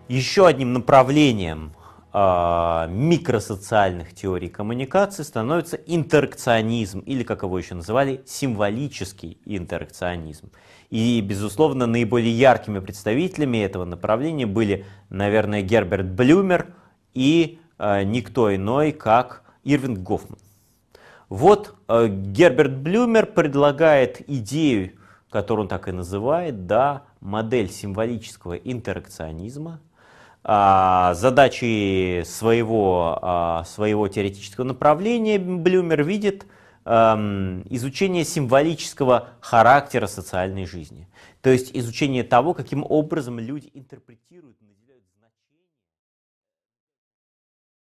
Еще одним направлением микросоциальных теорий коммуникации становится интеракционизм, или, как его еще называли, символический интеракционизм. И, безусловно, наиболее яркими представителями этого направления были, наверное, Герберт Блюмер и никто иной, как Ирвинг Гофман. Вот Герберт Блюмер предлагает идею, которую он так и называет, да, модель символического интеракционизма. Задачей своего теоретического направления Блюмер видит изучение символического характера социальной жизни. То есть изучение того, каким образом люди интерпретируют